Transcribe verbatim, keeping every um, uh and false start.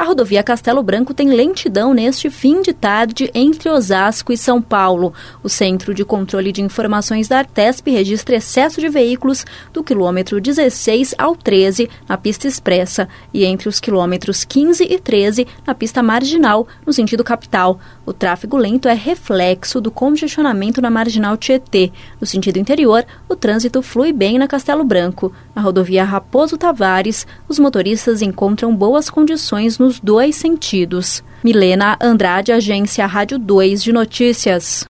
A rodovia Castelo Branco tem lentidão neste fim de tarde entre Osasco e São Paulo. O Centro de Controle de Informações da Artesp registra excesso de veículos do quilômetro dezesseis ao treze na pista expressa e entre os quilômetros quinze e treze na pista marginal, no sentido capital. O tráfego lento é reflexo do congestionamento na marginal Tietê. No sentido interior, o trânsito flui bem na Castelo Branco. Na rodovia Raposo Tavares, os motoristas encontram boas condições nos dois sentidos. Milena Andrade, Agência Rádio dois de Notícias.